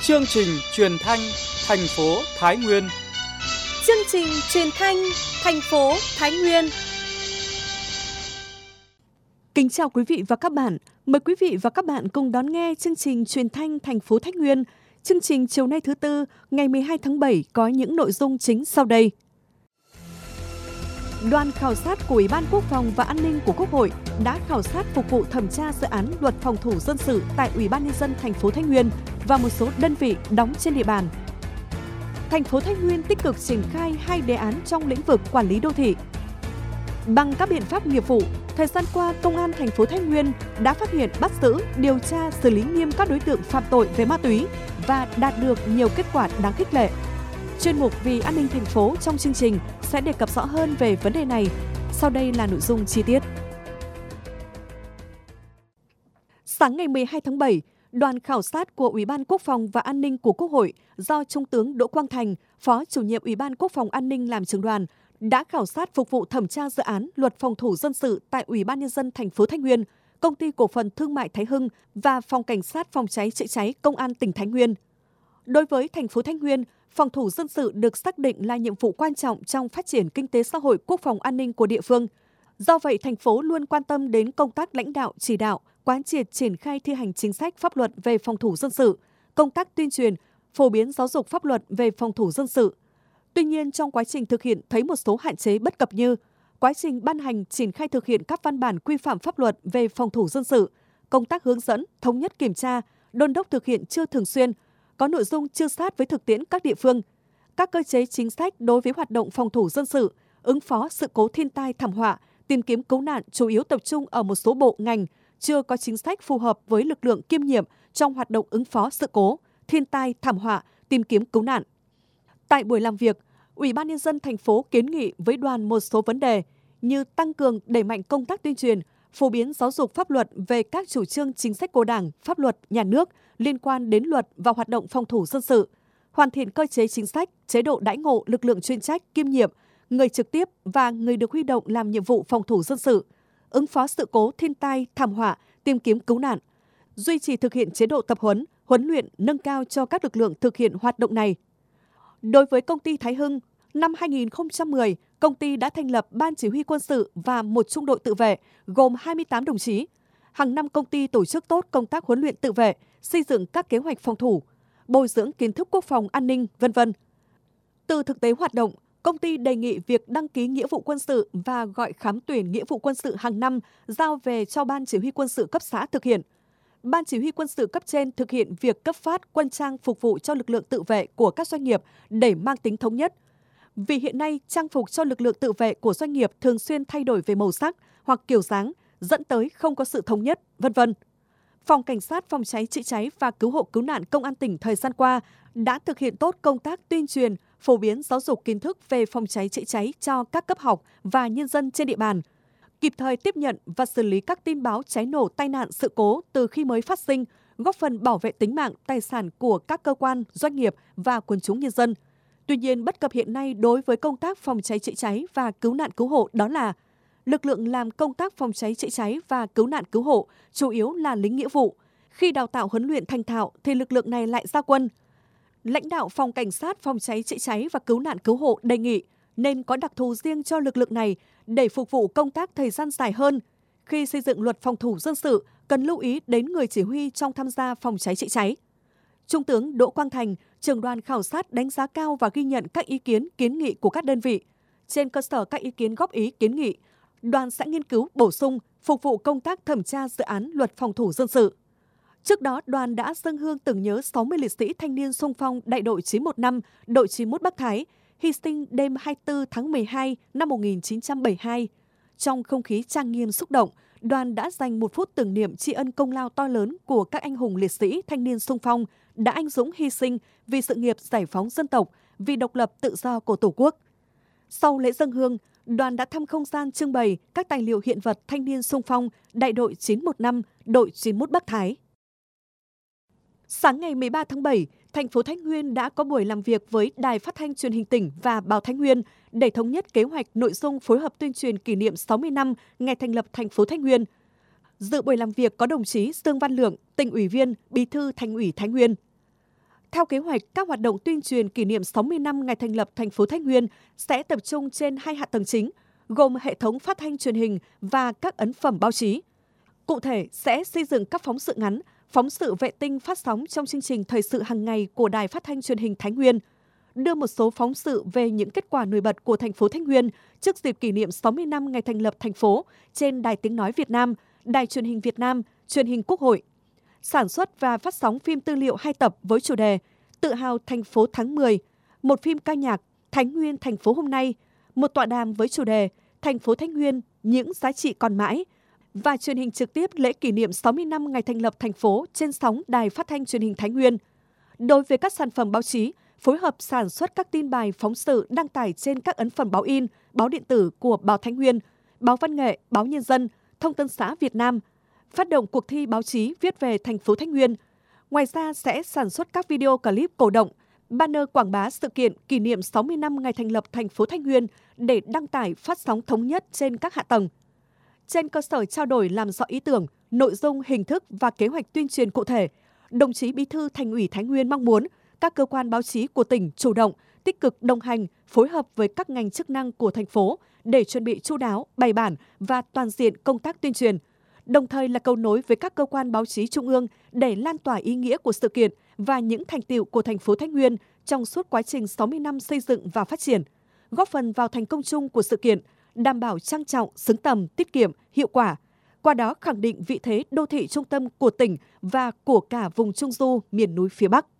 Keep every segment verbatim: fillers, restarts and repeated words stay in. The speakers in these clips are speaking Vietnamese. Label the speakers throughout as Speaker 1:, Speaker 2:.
Speaker 1: Chương trình truyền thanh thành phố Thái Nguyên.
Speaker 2: Chương trình truyền thanh thành phố Thái Nguyên. Kính chào quý vị và các bạn. Mời quý vị và các bạn cùng đón nghe chương trình truyền thanh thành phố Thái Nguyên. Chương trình chiều nay thứ Tư, ngày mười hai tháng bảy có những nội dung chính sau đây. Đoàn khảo sát của Ủy ban Quốc phòng và An ninh của Quốc hội đã khảo sát phục vụ thẩm tra dự án luật phòng thủ dân sự tại Ủy ban nhân dân thành phố Thái Nguyên và một số đơn vị đóng trên địa bàn. Thành phố Thái Nguyên tích cực triển khai hai đề án trong lĩnh vực quản lý đô thị. Bằng các biện pháp nghiệp vụ, thời gian qua, Công an thành phố Thái Nguyên đã phát hiện, bắt giữ, điều tra, xử lý nghiêm các đối tượng phạm tội về ma túy và đạt được nhiều kết quả đáng khích lệ. Chuyên mục Vì an ninh thành phố trong chương trình sẽ đề cập rõ hơn về vấn đề này. Sau đây là nội dung chi tiết. Sáng ngày mười hai tháng bảy, đoàn khảo sát của Ủy ban Quốc phòng và An ninh của Quốc hội do Trung tướng Đỗ Quang Thành, Phó Chủ nhiệm Ủy ban Quốc phòng An ninh làm trưởng đoàn, đã khảo sát phục vụ thẩm tra dự án luật phòng thủ dân sự tại Ủy ban nhân dân thành phố Thái Nguyên, Công ty Cổ phần Thương mại Thái Hưng và Phòng Cảnh sát Phòng cháy chữa cháy Công an tỉnh Thái Nguyên. Đối với thành phố Thái Nguyên, phòng thủ dân sự được xác định là nhiệm vụ quan trọng trong phát triển kinh tế xã hội, quốc phòng an ninh của địa phương. Do vậy, thành phố luôn quan tâm đến công tác lãnh đạo, chỉ đạo, quán triệt triển khai thi hành chính sách pháp luật về phòng thủ dân sự, công tác tuyên truyền, phổ biến giáo dục pháp luật về phòng thủ dân sự. Tuy nhiên, trong quá trình thực hiện thấy một số hạn chế bất cập như quá trình ban hành triển khai thực hiện các văn bản quy phạm pháp luật về phòng thủ dân sự, công tác hướng dẫn, thống nhất kiểm tra, đôn đốc thực hiện chưa thường xuyên, có nội dung chưa sát với thực tiễn các địa phương, các cơ chế chính sách đối với hoạt động phòng thủ dân sự, ứng phó sự cố thiên tai thảm họa, tìm kiếm cứu nạn chủ yếu tập trung ở một số bộ ngành, chưa có chính sách phù hợp với lực lượng kiêm nhiệm trong hoạt động ứng phó sự cố, thiên tai thảm họa, tìm kiếm cứu nạn. Tại buổi làm việc, Ủy ban nhân dân thành phố kiến nghị với đoàn một số vấn đề như tăng cường đẩy mạnh công tác tuyên truyền, phổ biến giáo dục pháp luật về các chủ trương chính sách của Đảng, pháp luật, nhà nước liên quan đến luật và hoạt động phòng thủ dân sự, hoàn thiện cơ chế chính sách, chế độ đãi ngộ lực lượng chuyên trách, kiêm nhiệm, người trực tiếp và người được huy động làm nhiệm vụ phòng thủ dân sự, ứng phó sự cố thiên tai, thảm họa, tìm kiếm cứu nạn, duy trì thực hiện chế độ tập huấn, huấn luyện nâng cao cho các lực lượng thực hiện hoạt động này. Đối với công ty Thái Hưng, năm hai nghìn không trăm mười, công ty đã thành lập Ban Chỉ huy quân sự và một trung đội tự vệ gồm hai mươi tám đồng chí. Hàng năm công ty tổ chức tốt công tác huấn luyện tự vệ, xây dựng các kế hoạch phòng thủ, bồi dưỡng kiến thức quốc phòng an ninh, vân vân. Từ thực tế hoạt động, công ty đề nghị việc đăng ký nghĩa vụ quân sự và gọi khám tuyển nghĩa vụ quân sự hàng năm giao về cho Ban Chỉ huy quân sự cấp xã thực hiện. Ban Chỉ huy quân sự cấp trên thực hiện việc cấp phát quân trang phục vụ cho lực lượng tự vệ của các doanh nghiệp để mang tính thống nhất. Vì hiện nay, trang phục cho lực lượng tự vệ của doanh nghiệp thường xuyên thay đổi về màu sắc hoặc kiểu dáng, dẫn tới không có sự thống nhất, vân vân. Phòng Cảnh sát Phòng cháy chữa cháy và Cứu hộ Cứu nạn Công an tỉnh thời gian qua đã thực hiện tốt công tác tuyên truyền, phổ biến giáo dục kiến thức về phòng cháy chữa cháy cho các cấp học và nhân dân trên địa bàn, kịp thời tiếp nhận và xử lý các tin báo cháy nổ, tai nạn, sự cố từ khi mới phát sinh, góp phần bảo vệ tính mạng, tài sản của các cơ quan, doanh nghiệp và quần chúng nhân dân. Tuy nhiên, bất cập hiện nay đối với công tác phòng cháy chữa cháy và cứu nạn cứu hộ đó là lực lượng làm công tác phòng cháy chữa cháy và cứu nạn cứu hộ chủ yếu là lính nghĩa vụ. Khi đào tạo huấn luyện thành thạo thì lực lượng này lại ra quân. Lãnh đạo Phòng Cảnh sát Phòng cháy chữa cháy và Cứu nạn cứu hộ đề nghị nên có đặc thù riêng cho lực lượng này để phục vụ công tác thời gian dài hơn. Khi xây dựng luật phòng thủ dân sự, cần lưu ý đến người chỉ huy trong tham gia phòng cháy chữa cháy. Trung tướng Đỗ Quang Thành, trưởng đoàn khảo sát đánh giá cao và ghi nhận các ý kiến, kiến nghị của các đơn vị. Trên cơ sở các ý kiến góp ý, kiến nghị, đoàn sẽ nghiên cứu bổ sung, phục vụ công tác thẩm tra dự án luật phòng thủ dân sự. Trước đó, đoàn đã dâng hương tưởng nhớ sáu mươi liệt sĩ thanh niên xung phong đại đội chín một năm, đội chín mốt Bắc Thái, hy sinh đêm hai mươi tư tháng mười hai năm một nghìn chín trăm bảy mươi hai. Trong không khí trang nghiêm xúc động, đoàn đã dành một phút tưởng niệm tri ân công lao to lớn của các anh hùng liệt sĩ thanh niên xung phong đã anh dũng hy sinh vì sự nghiệp giải phóng dân tộc, vì độc lập tự do của Tổ quốc. Sau lễ dâng hương, đoàn đã thăm không gian trưng bày các tài liệu hiện vật thanh niên xung phong đại đội chín một năm, đội chín mốt Bắc Thái. Sáng ngày mười ba tháng bảy, thành phố Thái Nguyên đã có buổi làm việc với Đài Phát thanh Truyền hình tỉnh và Báo Thái Nguyên để thống nhất kế hoạch nội dung phối hợp tuyên truyền kỷ niệm sáu mươi năm ngày thành lập thành phố Thái Nguyên. Dự buổi làm việc có đồng chí Dương Văn Lượng, Tỉnh ủy viên, Bí thư Thành ủy Thái Nguyên. Theo kế hoạch, các hoạt động tuyên truyền kỷ niệm sáu mươi năm ngày thành lập thành phố Thái Nguyên sẽ tập trung trên hai hạ tầng chính, gồm hệ thống phát thanh truyền hình và các ấn phẩm báo chí. Cụ thể, sẽ xây dựng các phóng sự ngắn, phóng sự vệ tinh phát sóng trong chương trình thời sự hàng ngày của Đài Phát thanh Truyền hình Thái Nguyên, đưa một số phóng sự về những kết quả nổi bật của thành phố Thái Nguyên trước dịp kỷ niệm sáu mươi năm ngày thành lập thành phố trên Đài Tiếng nói Việt Nam, Đài Truyền hình Việt Nam, Truyền hình Quốc hội. Sản xuất và phát sóng phim tư liệu hai tập với chủ đề Tự hào thành phố tháng mười, một phim ca nhạc Thái Nguyên thành phố hôm nay, một tọa đàm với chủ đề Thành phố Thái Nguyên, những giá trị còn mãi, và truyền hình trực tiếp lễ kỷ niệm sáu mươi năm ngày thành lập thành phố trên sóng Đài Phát thanh Truyền hình Thái Nguyên. Đối với các sản phẩm báo chí, phối hợp sản xuất các tin bài phóng sự đăng tải trên các ấn phẩm báo in, báo điện tử của Báo Thái Nguyên, Báo Văn nghệ, Báo Nhân dân, Thông tấn xã Việt Nam, phát động cuộc thi báo chí viết về thành phố Thái Nguyên. Ngoài ra sẽ sản xuất các video clip cổ động, banner quảng bá sự kiện kỷ niệm sáu mươi năm ngày thành lập thành phố Thái Nguyên để đăng tải phát sóng thống nhất trên các hạ tầng. Trên cơ sở trao đổi làm rõ ý tưởng, nội dung, hình thức và kế hoạch tuyên truyền cụ thể, đồng chí Bí thư Thành ủy Thái Nguyên mong muốn các cơ quan báo chí của tỉnh chủ động, tích cực đồng hành, phối hợp với các ngành chức năng của thành phố để chuẩn bị chu đáo, bài bản và toàn diện công tác tuyên truyền, đồng thời là cầu nối với các cơ quan báo chí trung ương để lan tỏa ý nghĩa của sự kiện và những thành tựu của thành phố Thái Nguyên trong suốt quá trình sáu mươi năm xây dựng và phát triển, góp phần vào thành công chung của sự kiện, đảm bảo trang trọng, xứng tầm, tiết kiệm, hiệu quả, qua đó khẳng định vị thế đô thị trung tâm của tỉnh và của cả vùng Trung Du, miền núi phía Bắc.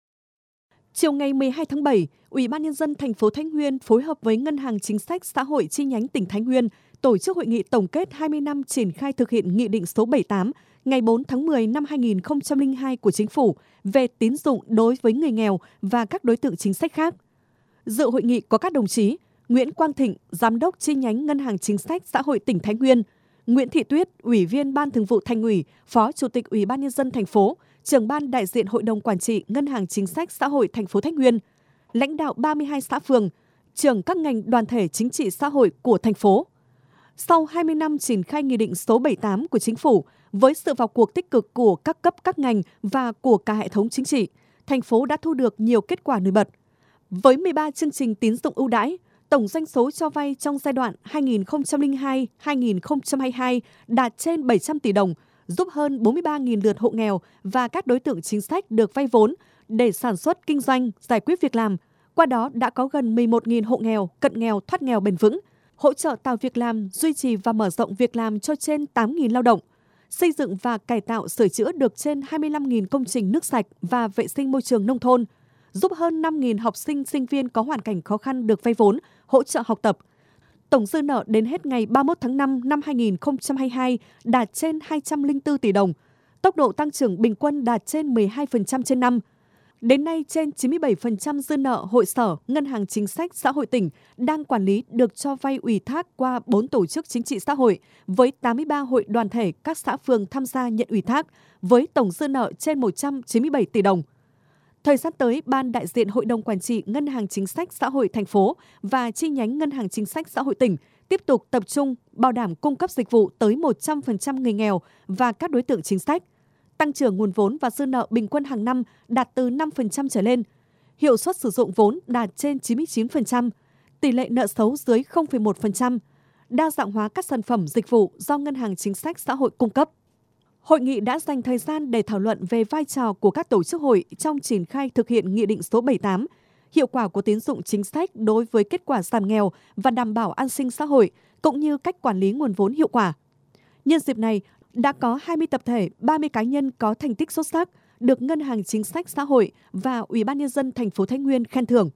Speaker 2: Chiều ngày mười hai tháng bảy, Ủy ban Nhân dân thành phố Thái Nguyên phối hợp với Ngân hàng Chính sách Xã hội chi nhánh tỉnh Thái Nguyên tổ chức hội nghị tổng kết hai mươi năm triển khai thực hiện Nghị định số bảy mươi tám ngày bốn tháng mười năm hai nghìn không trăm lẻ hai của Chính phủ về tín dụng đối với người nghèo và các đối tượng chính sách khác. Dự hội nghị có các đồng chí Nguyễn Quang Thịnh, Giám đốc chi nhánh Ngân hàng Chính sách Xã hội tỉnh Thái Nguyên, Nguyễn Thị Tuyết, Ủy viên Ban Thường vụ Thành ủy, Phó Chủ tịch Ủy ban Nhân dân thành phố, Trưởng ban đại diện Hội đồng Quản trị Ngân hàng Chính sách Xã hội thành phố Thái Nguyên, lãnh đạo ba mươi hai xã phường, trưởng các ngành đoàn thể chính trị xã hội của thành phố. Sau hai mươi năm triển khai Nghị định số bảy mươi tám của Chính phủ, với sự vào cuộc tích cực của các cấp các ngành và của cả hệ thống chính trị, thành phố đã thu được nhiều kết quả nổi bật. Với mười ba chương trình tín dụng ưu đãi, tổng doanh số cho vay trong giai đoạn hai nghìn không trăm lẻ hai đến hai nghìn không trăm hai mươi hai đạt trên bảy trăm tỷ đồng, giúp hơn bốn mươi ba nghìn lượt hộ nghèo và các đối tượng chính sách được vay vốn để sản xuất, kinh doanh, giải quyết việc làm. Qua đó đã có gần mười một nghìn hộ nghèo, cận nghèo, thoát nghèo bền vững, hỗ trợ tạo việc làm, duy trì và mở rộng việc làm cho trên tám nghìn lao động, xây dựng và cải tạo sửa chữa được trên hai mươi lăm nghìn công trình nước sạch và vệ sinh môi trường nông thôn, giúp hơn năm nghìn học sinh, sinh viên có hoàn cảnh khó khăn được vay vốn, hỗ trợ học tập. Tổng dư nợ đến hết ngày ba mươi mốt tháng năm năm hai nghìn không trăm hai mươi hai đạt trên hai trăm lẻ bốn tỷ đồng, tốc độ tăng trưởng bình quân đạt trên mười hai phần trăm trên năm. Đến nay, trên chín mươi bảy phần trăm dư nợ hội sở, Ngân hàng Chính sách Xã hội tỉnh đang quản lý được cho vay ủy thác qua bốn tổ chức chính trị xã hội với tám mươi ba hội đoàn thể các xã phường tham gia nhận ủy thác với tổng dư nợ trên một trăm chín mươi bảy tỷ đồng. Thời gian tới, Ban đại diện Hội đồng Quản trị Ngân hàng Chính sách Xã hội thành phố và chi nhánh Ngân hàng Chính sách Xã hội tỉnh tiếp tục tập trung bảo đảm cung cấp dịch vụ tới một trăm phần trăm người nghèo và các đối tượng chính sách, tăng trưởng nguồn vốn và dư nợ bình quân hàng năm đạt từ năm phần trăm trở lên, hiệu suất sử dụng vốn đạt trên chín mươi chín phần trăm, tỷ lệ nợ xấu dưới không phẩy một phần trăm, đa dạng hóa các sản phẩm dịch vụ do Ngân hàng Chính sách Xã hội cung cấp. Hội nghị đã dành thời gian để thảo luận về vai trò của các tổ chức hội trong triển khai thực hiện Nghị định số bảy mươi tám, hiệu quả của tín dụng chính sách đối với kết quả giảm nghèo và đảm bảo an sinh xã hội, cũng như cách quản lý nguồn vốn hiệu quả. Nhân dịp này, đã có hai mươi tập thể, ba mươi cá nhân có thành tích xuất sắc được Ngân hàng Chính sách Xã hội và Ủy ban Nhân dân thành phố Thái Nguyên khen thưởng.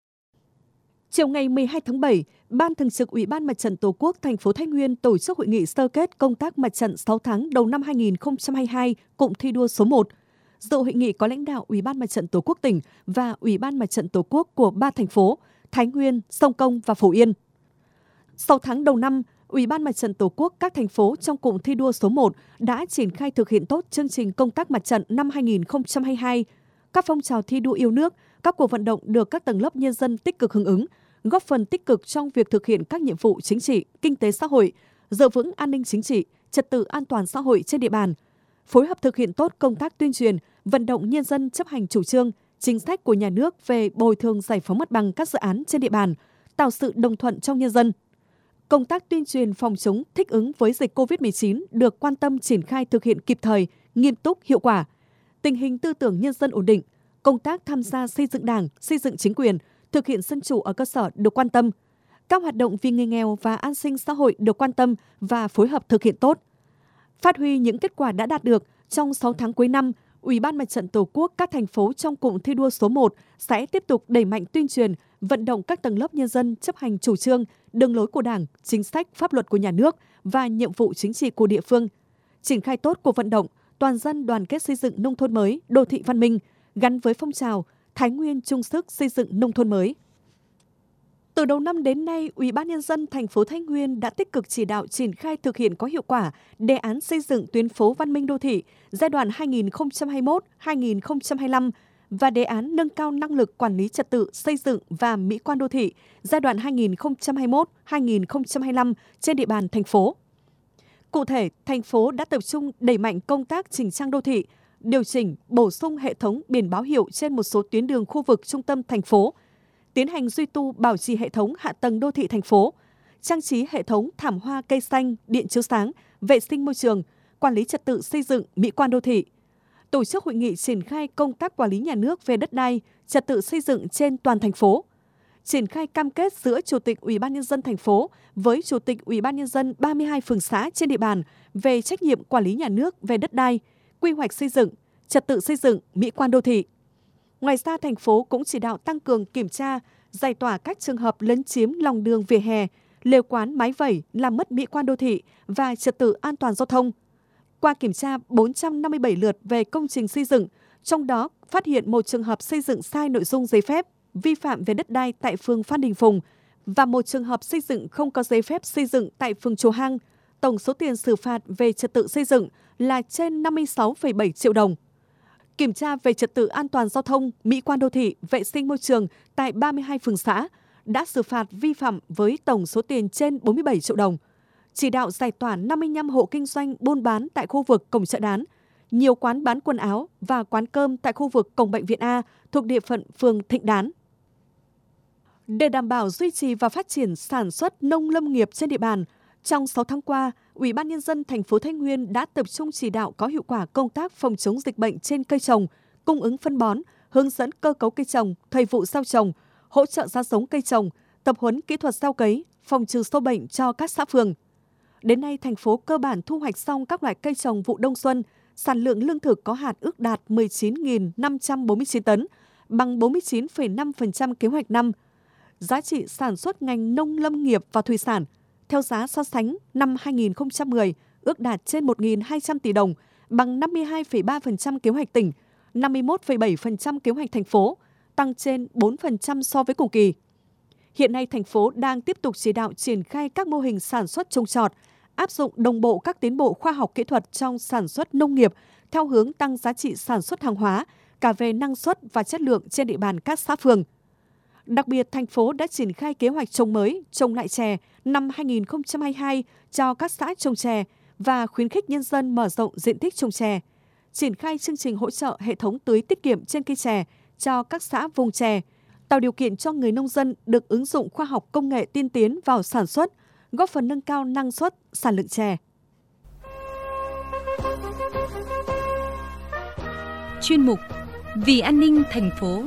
Speaker 2: Chiều ngày mười hai tháng bảy, Ban Thường trực Ủy ban Mặt trận Tổ quốc thành phố Thái Nguyên tổ chức hội nghị sơ kết công tác mặt trận sáu tháng đầu năm hai nghìn không trăm hai mươi hai, cụm thi đua số một. Dự hội nghị có lãnh đạo Ủy ban Mặt trận Tổ quốc tỉnh và Ủy ban Mặt trận Tổ quốc của ba thành phố Thái Nguyên, Sông Công và Phú Yên. Sau tháng đầu năm, Ủy ban Mặt trận Tổ quốc các thành phố trong cụm thi đua số một đã triển khai thực hiện tốt chương trình công tác mặt trận năm hai nghìn không trăm hai mươi hai. Các phong trào thi đua yêu nước, các cuộc vận động được các tầng lớp nhân dân tích cực hưởng ứng, góp phần tích cực trong việc thực hiện các nhiệm vụ chính trị, kinh tế xã hội, giữ vững an ninh chính trị, trật tự an toàn xã hội trên địa bàn, phối hợp thực hiện tốt công tác tuyên truyền, vận động nhân dân chấp hành chủ trương, chính sách của nhà nước về bồi thường giải phóng mặt bằng các dự án trên địa bàn, tạo sự đồng thuận trong nhân dân. Công tác tuyên truyền phòng chống thích ứng với dịch cô vít mười chín được quan tâm triển khai thực hiện kịp thời, nghiêm túc, hiệu quả. Tình hình tư tưởng nhân dân ổn định, công tác tham gia xây dựng Đảng, xây dựng chính quyền, thực hiện dân chủ ở cơ sở được quan tâm. Các hoạt động vì người nghèo và an sinh xã hội được quan tâm và phối hợp thực hiện tốt. Phát huy những kết quả đã đạt được trong sáu tháng cuối năm, Ủy ban Mặt trận Tổ quốc các thành phố trong cụm thi đua số một sẽ tiếp tục đẩy mạnh tuyên truyền, vận động các tầng lớp nhân dân chấp hành chủ trương, đường lối của Đảng, chính sách, pháp luật của nhà nước và nhiệm vụ chính trị của địa phương. Triển khai tốt cuộc vận động toàn dân đoàn kết xây dựng nông thôn mới, đô thị văn minh gắn với phong trào Thái Nguyên chung sức xây dựng nông thôn mới. Từ đầu năm đến nay, Ủy ban Nhân dân thành phố Thái Nguyên đã tích cực chỉ đạo triển khai thực hiện có hiệu quả đề án xây dựng tuyến phố văn minh đô thị giai đoạn hai nghìn không trăm hai mươi mốt đến hai nghìn không trăm hai mươi lăm và đề án nâng cao năng lực quản lý trật tự xây dựng và mỹ quan đô thị giai đoạn hai nghìn không trăm hai mươi mốt đến hai nghìn không trăm hai mươi lăm trên địa bàn thành phố. Cụ thể, thành phố đã tập trung đẩy mạnh công tác chỉnh trang đô thị, điều chỉnh, bổ sung hệ thống biển báo hiệu trên một số tuyến đường khu vực trung tâm thành phố, tiến hành duy tu bảo trì hệ thống hạ tầng đô thị thành phố, trang trí hệ thống thảm hoa cây xanh, điện chiếu sáng, vệ sinh môi trường, quản lý trật tự xây dựng, mỹ quan đô thị. Tổ chức hội nghị triển khai công tác quản lý nhà nước về đất đai, trật tự xây dựng trên toàn thành phố. Triển khai cam kết giữa Chủ tịch Ủy ban Nhân dân thành phố với Chủ tịch Ủy ban Nhân dân ba mươi hai phường xã trên địa bàn về trách nhiệm quản lý nhà nước về đất đai, quy hoạch xây dựng, trật tự xây dựng, mỹ quan đô thị. Ngoài ra, thành phố cũng chỉ đạo tăng cường kiểm tra, giải tỏa các trường hợp lấn chiếm lòng đường vỉa hè, lều quán mái vẩy làm mất mỹ quan đô thị và trật tự an toàn giao thông. Qua kiểm tra bốn trăm năm mươi bảy lượt về công trình xây dựng, trong đó phát hiện một trường hợp xây dựng sai nội dung giấy phép, vi phạm về đất đai tại phường Phan Đình Phùng và một trường hợp xây dựng không có giấy phép xây dựng tại phường Chùa Hang. Tổng số tiền xử phạt về trật tự xây dựng là trên năm mươi sáu phẩy bảy triệu đồng. Kiểm tra về trật tự an toàn giao thông, mỹ quan đô thị, vệ sinh môi trường tại ba mươi hai phường xã đã xử phạt vi phạm với tổng số tiền trên bốn mươi bảy triệu đồng. Chỉ đạo giải tỏa năm mươi lăm hộ kinh doanh buôn bán tại khu vực cổng chợ Đán, nhiều quán bán quần áo và quán cơm tại khu vực cổng bệnh viện A thuộc địa phận phường Thịnh Đán. Để đảm bảo duy trì và phát triển sản xuất nông lâm nghiệp trên địa bàn, trong sáu tháng qua, Ủy ban Nhân dân thành phố Thái Nguyên đã tập trung chỉ đạo có hiệu quả công tác phòng chống dịch bệnh trên cây trồng, cung ứng phân bón, hướng dẫn cơ cấu cây trồng, thời vụ gieo trồng, hỗ trợ ra giống cây trồng, tập huấn kỹ thuật gieo cấy, phòng trừ sâu bệnh cho các xã phường. Đến nay, thành phố cơ bản thu hoạch xong các loại cây trồng vụ đông xuân, sản lượng lương thực có hạt ước đạt mười chín nghìn năm trăm bốn mươi chín tấn, bằng bốn mươi chín phẩy năm phần trăm kế hoạch năm. Giá trị sản xuất ngành nông lâm nghiệp và thủy sản theo giá so sánh năm hai nghìn không trăm mười ước đạt trên một nghìn hai trăm tỷ đồng, bằng năm mươi hai phẩy ba phần trăm kế hoạch tỉnh, năm mươi mốt phẩy bảy phần trăm kế hoạch thành phố, tăng trên bốn phần trăm so với cùng kỳ. Hiện nay, thành phố đang tiếp tục chỉ đạo triển khai các mô hình sản xuất trồng trọt, áp dụng đồng bộ các tiến bộ khoa học kỹ thuật trong sản xuất nông nghiệp theo hướng tăng giá trị sản xuất hàng hóa, cả về năng suất và chất lượng trên địa bàn các xã phường. Đặc biệt, thành phố đã triển khai kế hoạch trồng mới, trồng lại chè năm hai nghìn không trăm hai mươi hai cho các xã trồng chè và khuyến khích nhân dân mở rộng diện tích trồng chè. Triển khai chương trình hỗ trợ hệ thống tưới tiết kiệm trên cây chè cho các xã vùng chè, tạo điều kiện cho người nông dân được ứng dụng khoa học công nghệ tiên tiến vào sản xuất, góp phần nâng cao năng suất, sản lượng chè.
Speaker 3: Chuyên mục Vì an ninh thành phố.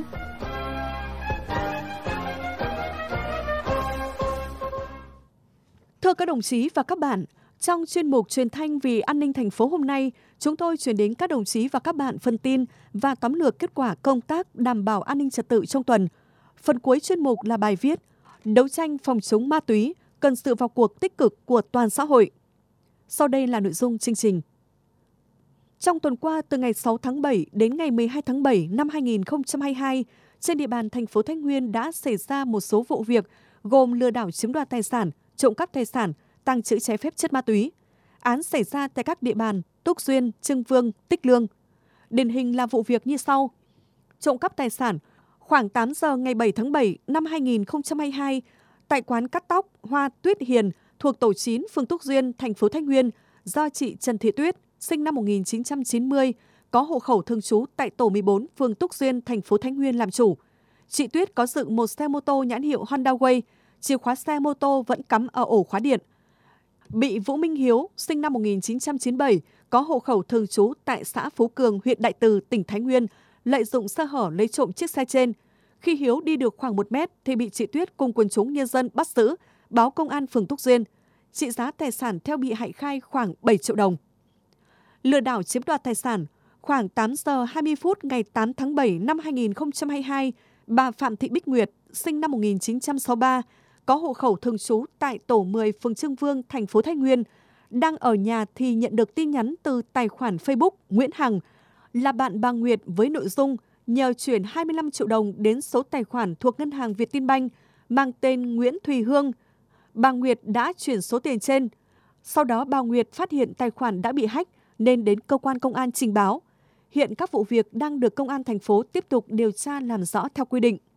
Speaker 2: Thưa các đồng chí và các bạn, trong chuyên mục Truyền thanh Vì an ninh thành phố hôm nay, chúng tôi chuyển đến các đồng chí và các bạn phần tin và tóm lược kết quả công tác đảm bảo an ninh trật tự trong tuần. Phần cuối chuyên mục là bài viết Đấu tranh phòng chống ma túy cần sự vào cuộc tích cực của toàn xã hội. Sau đây là nội dung chương trình. Trong tuần qua, từ ngày sáu tháng bảy đến ngày mười hai tháng bảy năm hai nghìn không trăm hai mươi hai, trên địa bàn thành phố Thái Nguyên đã xảy ra một số vụ việc gồm lừa đảo chiếm đoạt tài sản, trộm cắp tài sản, tàng trữ trái phép chất ma túy. Án xảy ra tại các địa bàn Túc Duyên, Trưng Vương, Tích Lương. Điển hình là vụ việc như sau. Trộm cắp tài sản, khoảng tám giờ ngày bảy tháng bảy năm hai nghìn không trăm hai mươi hai, tại quán cắt tóc Hoa Tuyết Hiền thuộc tổ chín phường Túc Duyên, thành phố Thái Nguyên, do chị Trần Thị Tuyết, sinh năm một nghìn chín trăm chín mươi, có hộ khẩu thường trú tại tổ mười bốn, phường Túc Duyên, thành phố Thái Nguyên làm chủ. Chị Tuyết có dựng một xe mô tô nhãn hiệu Honda Way, chìa khóa xe mô tô vẫn cắm ở ổ khóa điện. Bị Vũ Minh Hiếu, sinh năm một nghìn chín trăm chín mươi bảy, có hộ khẩu thường trú tại xã Phú Cường, huyện Đại Từ, tỉnh Thái Nguyên, lợi dụng sơ hở lấy trộm chiếc xe trên. Khi Hiếu đi được khoảng một mét thì bị chị Tuyết cùng quần chúng nhân dân bắt giữ, báo công an phường Túc Duyên. Trị giá tài sản theo bị hại khai khoảng bảy triệu đồng. Lừa đảo chiếm đoạt tài sản. Khoảng tám giờ hai mươi phút ngày tám tháng bảy năm hai nghìn không trăm hai mươi hai, bà Phạm Thị Bích Nguyệt, sinh năm một nghìn chín trăm sáu mươi ba, có hộ khẩu thường trú tại tổ mười, phường Trương Vương, thành phố Thái Nguyên, đang ở nhà thì nhận được tin nhắn từ tài khoản Facebook Nguyễn Hằng, là bạn bà Nguyệt, với nội dung nhờ chuyển hai mươi lăm triệu đồng đến số tài khoản thuộc ngân hàng Vietinbank mang tên Nguyễn Thùy Hương. Bà Nguyệt đã chuyển số tiền trên. Sau đó bà Nguyệt phát hiện tài khoản đã bị hack nên đến cơ quan công an trình báo. Hiện các vụ việc đang được công an thành phố tiếp tục điều tra làm rõ theo quy định.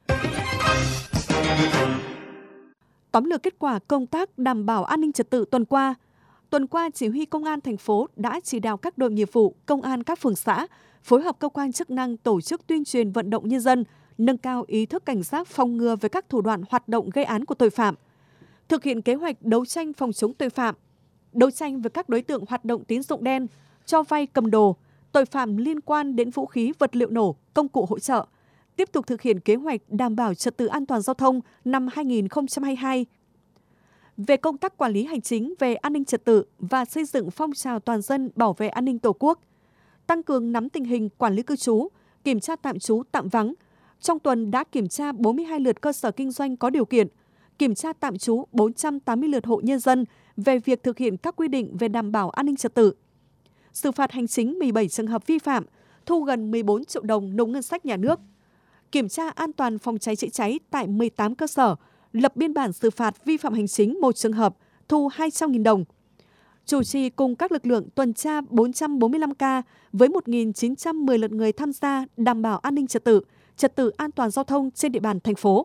Speaker 2: Tóm lược kết quả công tác đảm bảo an ninh trật tự tuần qua. Tuần qua, chỉ huy công an thành phố đã chỉ đạo các đội nghiệp vụ, công an các phường xã phối hợp cơ quan chức năng tổ chức tuyên truyền vận động nhân dân, nâng cao ý thức cảnh giác phòng ngừa với các thủ đoạn hoạt động gây án của tội phạm, thực hiện kế hoạch đấu tranh phòng chống tội phạm, đấu tranh với các đối tượng hoạt động tín dụng đen, cho vay cầm đồ, tội phạm liên quan đến vũ khí, vật liệu nổ, công cụ hỗ trợ, tiếp tục thực hiện kế hoạch đảm bảo trật tự an toàn giao thông năm hai nghìn không trăm hai mươi hai. Về công tác quản lý hành chính về an ninh trật tự và xây dựng phong trào toàn dân bảo vệ an ninh Tổ quốc, tăng cường nắm tình hình quản lý cư trú, kiểm tra tạm trú tạm vắng. Trong tuần đã kiểm tra bốn mươi hai lượt cơ sở kinh doanh có điều kiện, kiểm tra tạm trú bốn trăm tám mươi lượt hộ nhân dân về việc thực hiện các quy định về đảm bảo an ninh trật tự. Xử phạt hành chính mười bảy trường hợp vi phạm, thu gần mười bốn triệu đồng nộp ngân sách nhà nước. Kiểm tra an toàn phòng cháy chữa cháy tại mười tám cơ sở, lập biên bản xử phạt vi phạm hành chính một trường hợp, thu hai trăm nghìn đồng. Chủ trì cùng các lực lượng tuần tra bốn trăm bốn mươi lăm ca với một nghìn chín trăm mười lượt người tham gia đảm bảo an ninh trật tự, trật tự an toàn giao thông trên địa bàn thành phố.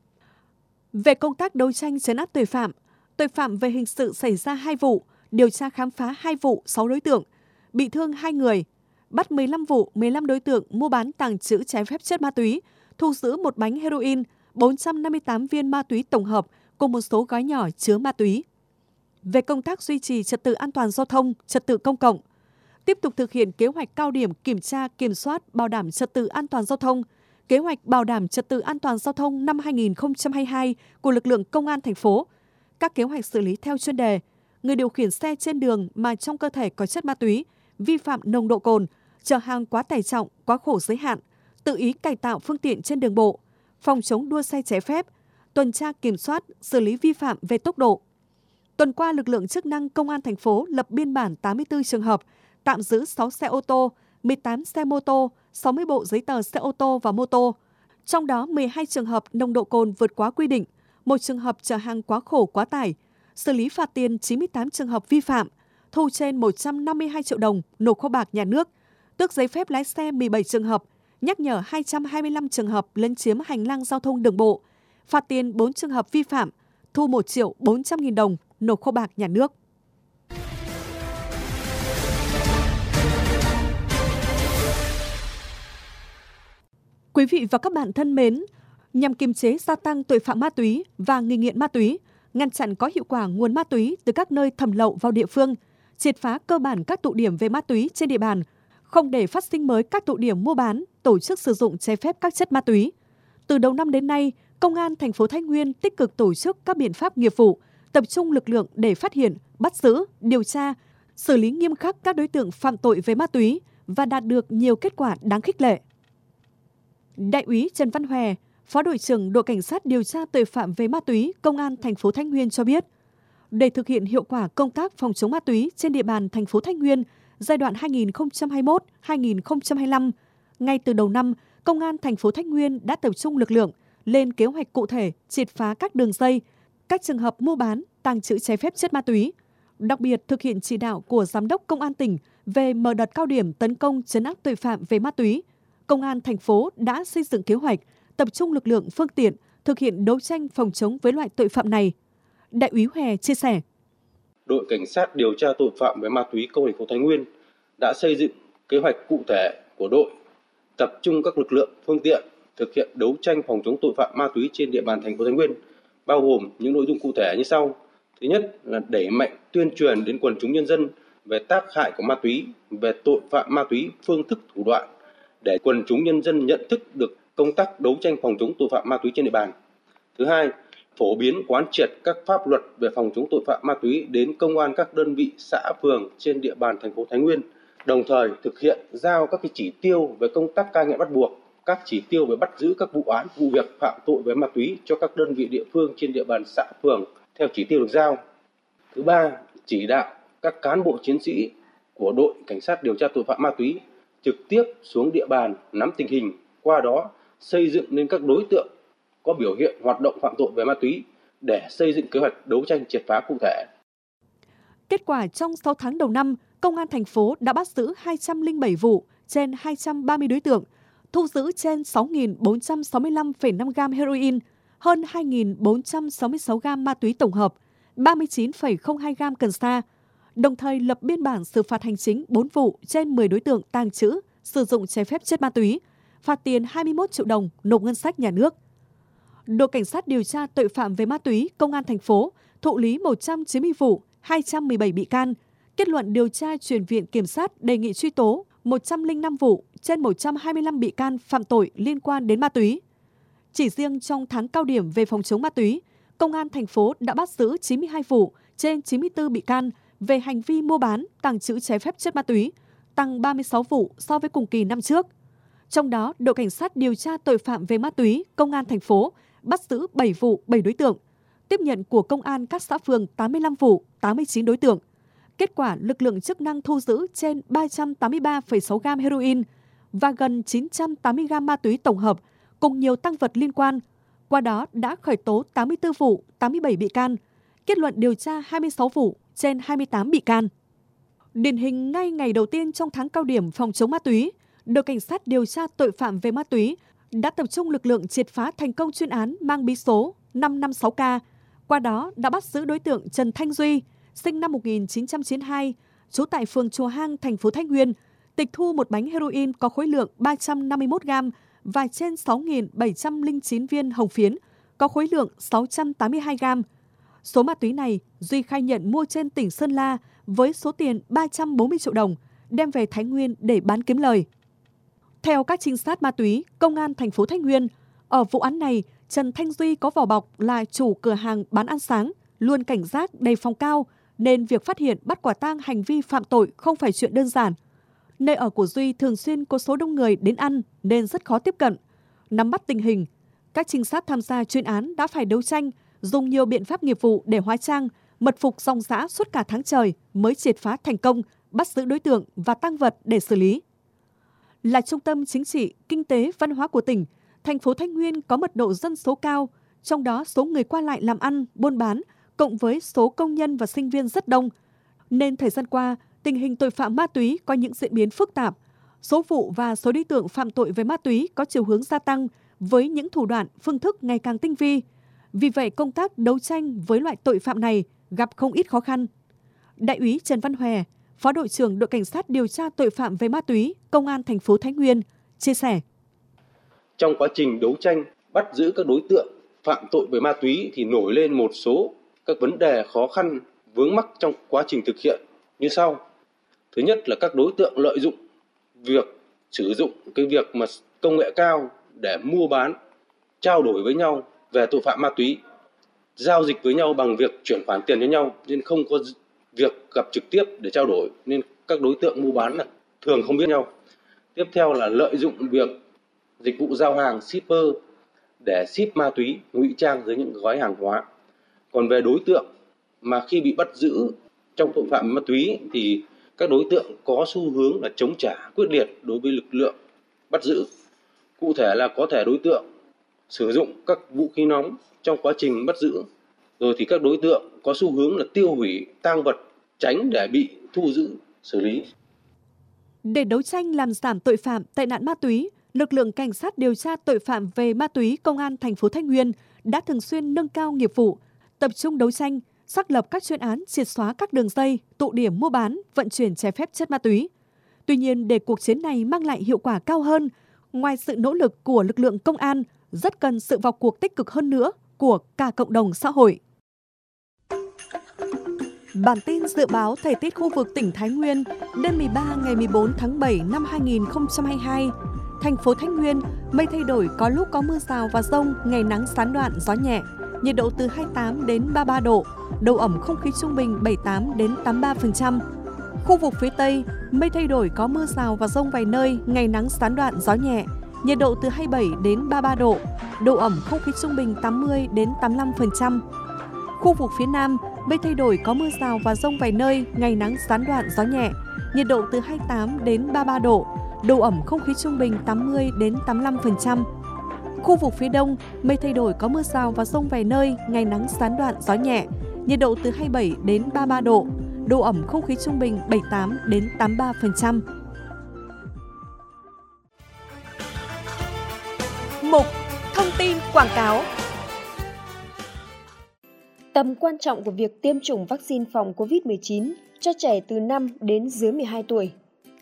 Speaker 2: Về công tác đấu tranh trấn áp tội phạm, tội phạm về hình sự xảy ra hai vụ, điều tra khám phá hai vụ, sáu đối tượng, bị thương hai người, bắt mười lăm vụ, mười lăm đối tượng mua bán tàng trữ trái phép chất ma túy, thu giữ một bánh heroin, bốn trăm năm mươi tám viên ma túy tổng hợp cùng một số gói nhỏ chứa ma túy. Về công tác duy trì trật tự an toàn giao thông, trật tự công cộng, tiếp tục thực hiện kế hoạch cao điểm kiểm tra, kiểm soát, bảo đảm trật tự an toàn giao thông, kế hoạch bảo đảm trật tự an toàn giao thông năm hai nghìn không trăm hai mươi hai của lực lượng công an thành phố, các kế hoạch xử lý theo chuyên đề, người điều khiển xe trên đường mà trong cơ thể có chất ma túy, vi phạm nồng độ cồn, chở hàng quá tải trọng, quá khổ giới hạn, tự ý cải tạo phương tiện trên đường bộ, phòng chống đua xe trái phép, tuần tra kiểm soát, xử lý vi phạm về tốc độ. Tuần qua, lực lượng chức năng công an thành phố lập biên bản tám mươi tư trường hợp, tạm giữ sáu xe ô tô, mười tám xe mô tô, sáu mươi bộ giấy tờ xe ô tô và mô tô. Trong đó mười hai trường hợp nồng độ cồn vượt quá quy định, một trường hợp chở hàng quá khổ quá tải, xử lý phạt tiền chín mươi tám trường hợp vi phạm, thu trên một trăm năm mươi hai triệu đồng nộp kho bạc nhà nước, tước giấy phép lái xe mười bảy trường hợp, nhắc nhở hai trăm hai mươi lăm trường hợp lấn chiếm hành lang giao thông đường bộ, phạt tiền bốn trường hợp vi phạm, thu một triệu bốn trăm nghìn đồng nộp kho bạc nhà nước. Quý vị và các bạn thân mến, nhằm kiềm chế gia tăng tội phạm ma túy và người nghiện ma túy, ngăn chặn có hiệu quả nguồn ma túy từ các nơi thẩm lậu vào địa phương, triệt phá cơ bản các tụ điểm về ma túy trên địa bàn, không để phát sinh mới các tụ điểm mua bán, tổ chức sử dụng trái phép các chất ma túy. Từ đầu năm đến nay, Công an thành phố Thái Nguyên tích cực tổ chức các biện pháp nghiệp vụ, tập trung lực lượng để phát hiện, bắt giữ, điều tra, xử lý nghiêm khắc các đối tượng phạm tội về ma túy và đạt được nhiều kết quả đáng khích lệ. Đại úy Trần Văn Hòe, Phó đội trưởng đội cảnh sát điều tra tội phạm về ma túy Công an thành phố Thái Nguyên cho biết, để thực hiện hiệu quả công tác phòng chống ma túy trên địa bàn thành phố Thái Nguyên giai đoạn hai nghìn không trăm hai mươi mốt đến hai nghìn không trăm hai mươi lăm, ngay từ đầu năm, Công an thành phố Thái Nguyên đã tập trung lực lượng lên kế hoạch cụ thể triệt phá các đường dây, các trường hợp mua bán, tàng trữ trái phép chất ma túy. Đặc biệt thực hiện chỉ đạo của Giám đốc Công an tỉnh về mở đợt cao điểm tấn công trấn áp tội phạm về ma túy. Công an thành phố đã xây dựng kế hoạch, tập trung lực lượng phương tiện, thực hiện đấu tranh phòng chống với loại tội phạm này. Đại úy Hòe chia sẻ.
Speaker 4: Đội cảnh sát điều tra tội phạm về ma túy công an thành phố Thái Nguyên đã xây dựng kế hoạch cụ thể của đội, tập trung các lực lượng, phương tiện thực hiện đấu tranh phòng chống tội phạm ma túy trên địa bàn thành phố Thái Nguyên, bao gồm những nội dung cụ thể như sau. Thứ nhất là đẩy mạnh tuyên truyền đến quần chúng nhân dân về tác hại của ma túy, về tội phạm ma túy, phương thức thủ đoạn, để quần chúng nhân dân nhận thức được công tác đấu tranh phòng chống tội phạm ma túy trên địa bàn. Thứ hai, phổ biến quán triệt các pháp luật về phòng chống tội phạm ma túy đến công an các đơn vị xã phường trên địa bàn thành phố Thái Nguyên, đồng thời thực hiện giao các cái chỉ tiêu về công tác cai nghiện bắt buộc, các chỉ tiêu về bắt giữ các vụ án, vụ việc phạm tội về ma túy cho các đơn vị địa phương trên địa bàn xã phường theo chỉ tiêu được giao. Thứ ba, chỉ đạo các cán bộ chiến sĩ của đội cảnh sát điều tra tội phạm ma túy trực tiếp xuống địa bàn nắm tình hình, qua đó xây dựng nên các đối tượng có biểu hiện hoạt động phạm tội về ma túy để xây dựng kế hoạch đấu tranh triệt phá cụ thể.
Speaker 2: Kết quả trong sáu tháng đầu năm, Công an thành phố đã bắt giữ hai trăm lẻ bảy vụ trên hai trăm ba mươi đối tượng, thu giữ trên sáu nghìn bốn trăm sáu mươi lăm phẩy năm gam heroin, hơn hai nghìn bốn trăm sáu mươi sáu gam ma túy tổng hợp, ba mươi chín phẩy không hai gam cần sa, đồng thời lập biên bản xử phạt hành chính bốn vụ trên mười đối tượng tàng trữ, sử dụng trái phép chất ma túy, phạt tiền hai mươi mốt triệu đồng nộp ngân sách nhà nước. Đội Cảnh sát điều tra tội phạm về ma túy Công an thành phố thụ lý một trăm chín mươi vụ, hai trăm mười bảy bị can, kết luận điều tra chuyển viện kiểm sát đề nghị truy tố một trăm lẻ năm vụ trên một trăm hai mươi lăm bị can phạm tội liên quan đến ma túy. Chỉ riêng trong tháng cao điểm về phòng chống ma túy, Công an thành phố đã bắt giữ chín mươi hai vụ trên chín mươi tư bị can về hành vi mua bán, tàng trữ trái phép chất ma túy, tăng ba mươi sáu vụ so với cùng kỳ năm trước. Trong đó, đội Cảnh sát điều tra tội phạm về ma túy Công an thành phố bắt giữ bảy vụ, bảy đối tượng, tiếp nhận của công an các xã phường tám mươi lăm vụ, tám mươi chín đối tượng. Kết quả, lực lượng chức năng thu giữ trên ba trăm tám mươi ba phẩy sáu gam heroin và gần chín trăm tám mươi gam ma túy tổng hợp cùng nhiều tang vật liên quan. Qua đó đã khởi tố tám mươi tư vụ, tám mươi bảy bị can, kết luận điều tra hai mươi sáu vụ trên hai mươi tám bị can. Điển hình ngay ngày đầu tiên trong tháng cao điểm phòng chống ma túy, đội Cảnh sát điều tra tội phạm về ma túy đã tập trung lực lượng triệt phá thành công chuyên án mang bí số năm năm sáu K. Qua đó đã bắt giữ đối tượng Trần Thanh Duy, sinh năm một nghìn chín trăm chín mươi hai, trú tại phường Chùa Hang, thành phố Thái Nguyên, tịch thu một bánh heroin có khối lượng ba trăm năm mươi mốt gam và trên sáu nghìn bảy trăm lẻ chín viên hồng phiến có khối lượng sáu trăm tám mươi hai gam. Số ma túy này Duy khai nhận mua trên tỉnh Sơn La với số tiền ba trăm bốn mươi triệu đồng, đem về Thái Nguyên để bán kiếm lời. Theo các trinh sát ma túy, Công an thành phố Thái Nguyên, ở vụ án này, Trần Thanh Duy có vỏ bọc là chủ cửa hàng bán ăn sáng, luôn cảnh giác đề phòng cao, nên việc phát hiện bắt quả tang hành vi phạm tội không phải chuyện đơn giản. Nơi ở của Duy thường xuyên có số đông người đến ăn nên rất khó tiếp cận. Nắm bắt tình hình, các trinh sát tham gia chuyên án đã phải đấu tranh, dùng nhiều biện pháp nghiệp vụ để hóa trang, mật phục ròng rã suốt cả tháng trời mới triệt phá thành công, bắt giữ đối tượng và tang vật để xử lý. Là trung tâm chính trị, kinh tế, văn hóa của tỉnh, thành phố Thái Nguyên có mật độ dân số cao, trong đó số người qua lại làm ăn, buôn bán, cộng với số công nhân và sinh viên rất đông. Nên thời gian qua, tình hình tội phạm ma túy có những diễn biến phức tạp. Số vụ và số đối tượng phạm tội về ma túy có chiều hướng gia tăng với những thủ đoạn, phương thức ngày càng tinh vi. Vì vậy, công tác đấu tranh với loại tội phạm này gặp không ít khó khăn. Đại úy Trần Văn Hòe, Phó đội trưởng đội Cảnh sát điều tra tội phạm về ma túy, Công an thành phố Thái Nguyên, chia sẻ.
Speaker 4: Trong quá trình đấu tranh, bắt giữ các đối tượng phạm tội về ma túy thì nổi lên một số các vấn đề khó khăn, vướng mắc trong quá trình thực hiện như sau. Thứ nhất là các đối tượng lợi dụng việc sử dụng cái việc mà công nghệ cao để mua bán, trao đổi với nhau về tội phạm ma túy, giao dịch với nhau bằng việc chuyển khoản tiền cho nhau, nên không có việc gặp trực tiếp để trao đổi, nên các đối tượng mua bán là thường không biết nhau. Tiếp theo là lợi dụng việc dịch vụ giao hàng shipper để ship ma túy ngụy trang dưới những gói hàng hóa. Còn về đối tượng mà khi bị bắt giữ trong tội phạm ma túy thì các đối tượng có xu hướng là chống trả quyết liệt đối với lực lượng bắt giữ. Cụ thể là có thể đối tượng sử dụng các vũ khí nóng trong quá trình bắt giữ. Rồi thì các đối tượng có xu hướng là tiêu hủy tang vật, tránh để bị thu giữ, xử lý.
Speaker 2: Để đấu tranh làm giảm tội phạm, tệ nạn ma túy, lực lượng Cảnh sát điều tra tội phạm về ma túy Công an thành phố Thái Nguyên đã thường xuyên nâng cao nghiệp vụ, tập trung đấu tranh, xác lập các chuyên án triệt xóa các đường dây, tụ điểm mua bán, vận chuyển trái phép chất ma túy. Tuy nhiên, để cuộc chiến này mang lại hiệu quả cao hơn, ngoài sự nỗ lực của lực lượng công an, rất cần sự vào cuộc tích cực hơn nữa của cả cộng đồng xã hội. Bản tin dự báo thời tiết khu vực tỉnh Thái Nguyên đêm mười ba ngày mười bốn tháng bảy năm hai nghìn không trăm hai mươi hai. Thành phố Thái Nguyên, mây thay đổi, có lúc có mưa rào và dông, ngày nắng gián đoạn, gió nhẹ, nhiệt độ từ hai mươi tám đến ba mươi ba độ, độ ẩm không khí trung bình bảy mươi tám đến tám mươi ba phần trăm. Khu vực phía Tây, mây thay đổi, có mưa rào và dông vài nơi, ngày nắng gián đoạn, gió nhẹ, nhiệt độ từ hai mươi bảy đến ba mươi ba độ, độ ẩm không khí trung bình tám mươi đến tám mươi lăm phần trăm. Khu vực phía Nam, mây thay đổi, có mưa rào và dông vài nơi, ngày nắng gián đoạn, gió nhẹ, nhiệt độ từ hai mươi tám đến ba mươi ba độ, độ ẩm không khí trung bình tám mươi đến tám mươi lăm phần trăm. Khu vực phía Đông, mây thay đổi, có mưa rào và dông vài nơi, ngày nắng gián đoạn, gió nhẹ, nhiệt độ từ hai mươi bảy đến ba mươi ba độ, độ ẩm không khí trung bình bảy mươi tám đến tám mươi ba phần trăm. Mục Thông tin quảng cáo.
Speaker 5: Tầm quan trọng của việc tiêm chủng vaccine phòng covid mười chín cho trẻ từ năm đến dưới mười hai tuổi.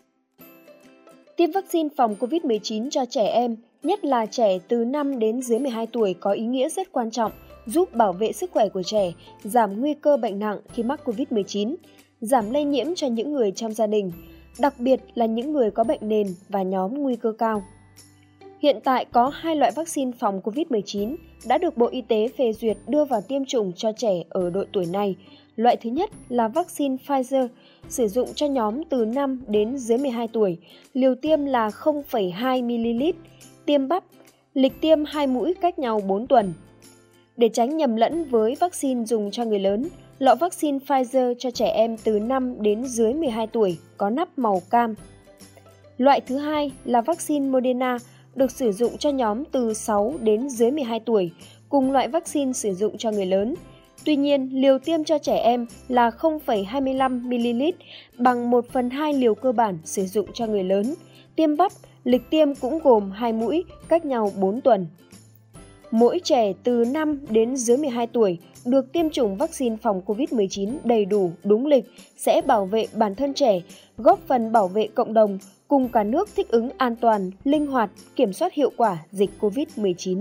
Speaker 5: Tiêm vaccine phòng covid mười chín cho trẻ em, nhất là trẻ từ năm đến dưới mười hai tuổi, có ý nghĩa rất quan trọng, giúp bảo vệ sức khỏe của trẻ, giảm nguy cơ bệnh nặng khi mắc covid mười chín, giảm lây nhiễm cho những người trong gia đình, đặc biệt là những người có bệnh nền và nhóm nguy cơ cao. Hiện tại có hai loại vaccine phòng covid mười chín đã được Bộ Y tế phê duyệt đưa vào tiêm chủng cho trẻ ở độ tuổi này. Loại thứ nhất là vaccine Pfizer, sử dụng cho nhóm từ năm đến dưới mười hai tuổi, liều tiêm là không phẩy hai mi-li-lít, tiêm bắp, lịch tiêm hai mũi cách nhau bốn tuần. Để tránh nhầm lẫn với vaccine dùng cho người lớn, lọ vaccine Pfizer cho trẻ em từ năm đến dưới mười hai tuổi có nắp màu cam. Loại thứ hai là vaccine Moderna, được sử dụng cho nhóm từ sáu đến dưới mười hai tuổi, cùng loại vaccine sử dụng cho người lớn. Tuy nhiên, liều tiêm cho trẻ em là không phẩy hai mươi lăm mi-li-lít, bằng một phần hai liều cơ bản sử dụng cho người lớn. Tiêm bắp, lịch tiêm cũng gồm hai mũi, cách nhau bốn tuần. Mỗi trẻ từ năm đến dưới mười hai tuổi được tiêm chủng vaccine phòng covid mười chín đầy đủ, đúng lịch sẽ bảo vệ bản thân trẻ, góp phần bảo vệ cộng đồng, cùng cả nước thích ứng an toàn, linh hoạt, kiểm soát hiệu quả dịch covid mười chín.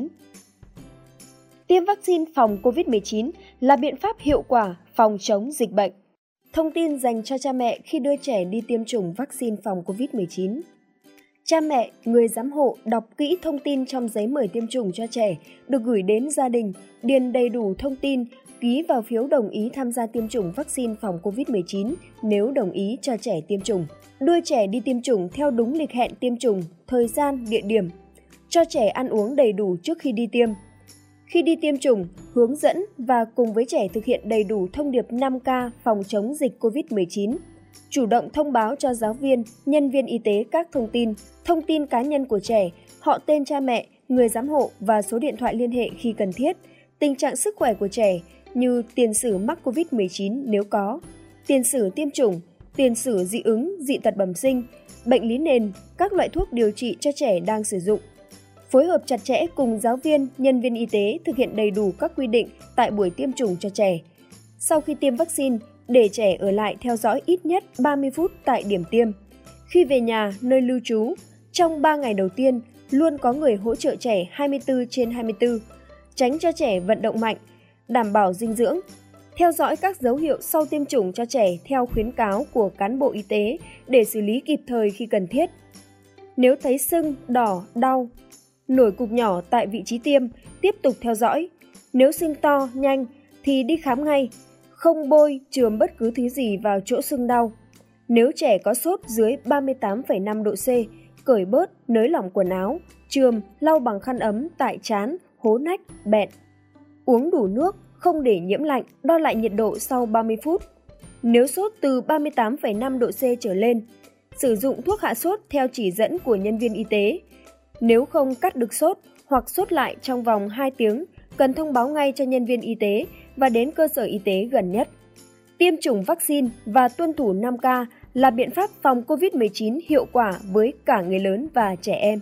Speaker 5: Tiêm vaccine phòng covid mười chín là biện pháp hiệu quả phòng chống dịch bệnh. Thông tin dành cho cha mẹ khi đưa trẻ đi tiêm chủng vaccine phòng covid mười chín. Cha mẹ, người giám hộ đọc kỹ thông tin trong giấy mời tiêm chủng cho trẻ, được gửi đến gia đình, điền đầy đủ thông tin, ký vào phiếu đồng ý tham gia tiêm chủng vaccine phòng covid mười chín nếu đồng ý cho trẻ tiêm chủng. Đưa trẻ đi tiêm chủng theo đúng lịch hẹn tiêm chủng, thời gian, địa điểm. Cho trẻ ăn uống đầy đủ trước khi đi tiêm. Khi đi tiêm chủng, hướng dẫn và cùng với trẻ thực hiện đầy đủ thông điệp năm K phòng chống dịch covid mười chín. Chủ động thông báo cho giáo viên, nhân viên y tế các thông tin, thông tin cá nhân của trẻ, họ tên cha mẹ, người giám hộ và số điện thoại liên hệ khi cần thiết, tình trạng sức khỏe của trẻ như tiền sử mắc covid mười chín nếu có, tiền sử tiêm chủng, tiền sử dị ứng, dị tật bẩm sinh, bệnh lý nền, các loại thuốc điều trị cho trẻ đang sử dụng. Phối hợp chặt chẽ cùng giáo viên, nhân viên y tế thực hiện đầy đủ các quy định tại buổi tiêm chủng cho trẻ. Sau khi tiêm vaccine, để trẻ ở lại theo dõi ít nhất ba mươi phút tại điểm tiêm. Khi về nhà, nơi lưu trú, trong ba ngày đầu tiên, luôn có người hỗ trợ trẻ hai mươi tư trên hai mươi tư, tránh cho trẻ vận động mạnh, đảm bảo dinh dưỡng. Theo dõi các dấu hiệu sau tiêm chủng cho trẻ theo khuyến cáo của cán bộ y tế để xử lý kịp thời khi cần thiết. Nếu thấy sưng, đỏ, đau, nổi cục nhỏ tại vị trí tiêm, tiếp tục theo dõi. Nếu sưng to, nhanh thì đi khám ngay, không bôi, chườm bất cứ thứ gì vào chỗ sưng đau. Nếu trẻ có sốt dưới ba mươi tám phẩy năm độ C, cởi bớt, nới lỏng quần áo, chườm, lau bằng khăn ấm tại trán, hố nách, bẹn. Uống đủ nước, không để nhiễm lạnh, đo lại nhiệt độ sau ba mươi phút. Nếu sốt từ ba mươi tám phẩy năm độ C trở lên, sử dụng thuốc hạ sốt theo chỉ dẫn của nhân viên y tế. Nếu không cắt được sốt hoặc sốt lại trong vòng hai tiếng, cần thông báo ngay cho nhân viên y tế và đến cơ sở y tế gần nhất. Tiêm chủng vaccine và tuân thủ năm K là biện pháp phòng covid mười chín hiệu quả với cả người lớn và trẻ em.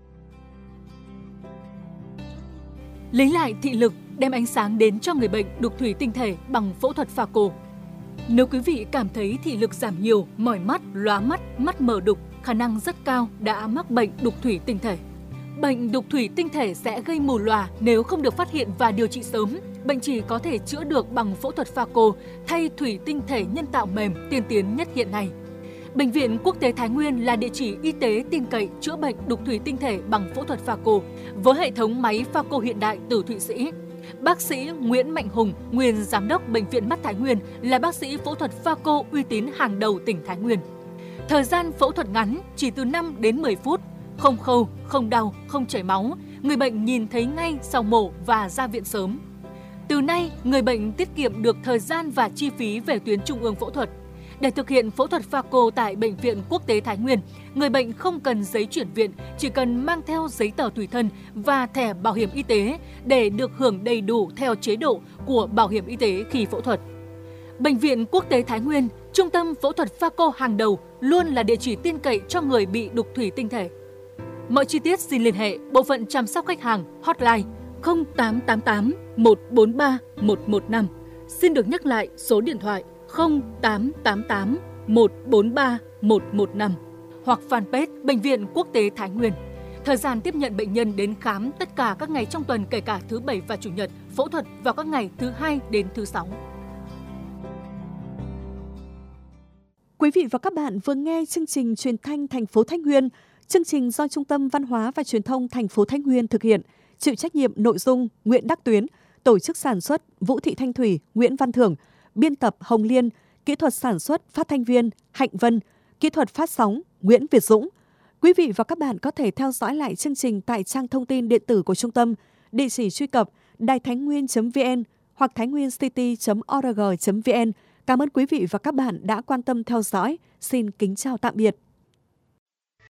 Speaker 6: Lấy lại thị lực, đem ánh sáng đến cho người bệnh đục thủy tinh thể bằng phẫu thuật pha cô. Nếu quý vị cảm thấy thị lực giảm nhiều, mỏi mắt, lóa mắt, mắt mờ đục, khả năng rất cao đã mắc bệnh đục thủy tinh thể. Bệnh đục thủy tinh thể sẽ gây mù lòa nếu không được phát hiện và điều trị sớm. Bệnh chỉ có thể chữa được bằng phẫu thuật pha cô thay thủy tinh thể nhân tạo mềm tiên tiến nhất hiện nay. Bệnh viện Quốc tế Thái Nguyên là địa chỉ y tế tin cậy chữa bệnh đục thủy tinh thể bằng phẫu thuật pha cô với hệ thống máy pha cô hiện đại từ Thụy Sĩ. Bác sĩ Nguyễn Mạnh Hùng, nguyên giám đốc Bệnh viện Mắt Thái Nguyên, là bác sĩ phẫu thuật pha cô uy tín hàng đầu tỉnh Thái Nguyên. Thời gian phẫu thuật ngắn chỉ từ năm đến mười phút, không khâu, không đau, không chảy máu, người bệnh nhìn thấy ngay sau mổ và ra viện sớm. Từ nay, người bệnh tiết kiệm được thời gian và chi phí về tuyến trung ương phẫu thuật. Để thực hiện phẫu thuật pha cô tại Bệnh viện Quốc tế Thái Nguyên, người bệnh không cần giấy chuyển viện, chỉ cần mang theo giấy tờ tùy thân và thẻ bảo hiểm y tế để được hưởng đầy đủ theo chế độ của bảo hiểm y tế khi phẫu thuật. Bệnh viện Quốc tế Thái Nguyên, trung tâm phẫu thuật pha cô hàng đầu, luôn là địa chỉ tin cậy cho người bị đục thủy tinh thể. Mọi chi tiết xin liên hệ bộ phận chăm sóc khách hàng hotline không tám tám tám một bốn ba một một năm. Xin được nhắc lại số điện thoại không tám tám tám một bốn ba một một năm hoặc fanpage Bệnh viện Quốc tế Thái Nguyên. Thời gian tiếp nhận bệnh nhân đến khám tất cả các ngày trong tuần kể cả thứ Bảy và Chủ nhật, phẫu thuật vào các ngày thứ Hai đến thứ Sáu.
Speaker 2: Quý vị và các bạn vừa nghe chương trình Truyền thanh thành phố Thái Nguyên. Chương trình do Trung tâm Văn hóa và Truyền thông thành phố Thái Nguyên thực hiện, chịu trách nhiệm nội dung Nguyễn Đắc Tuyến, tổ chức sản xuất Vũ Thị Thanh Thủy, Nguyễn Văn Thưởng, biên tập Hồng Liên, kỹ thuật sản xuất phát thanh viên Hạnh Vân, kỹ thuật phát sóng Nguyễn Việt Dũng. Quý vị và các bạn có thể theo dõi lại chương trình tại trang thông tin điện tử của trung tâm, địa chỉ truy cập đài thái nguyên chấm vn hoặc thái nguyên city chấm org chấm vn. Cảm ơn quý vị và các bạn đã quan tâm theo dõi. Xin kính chào tạm biệt.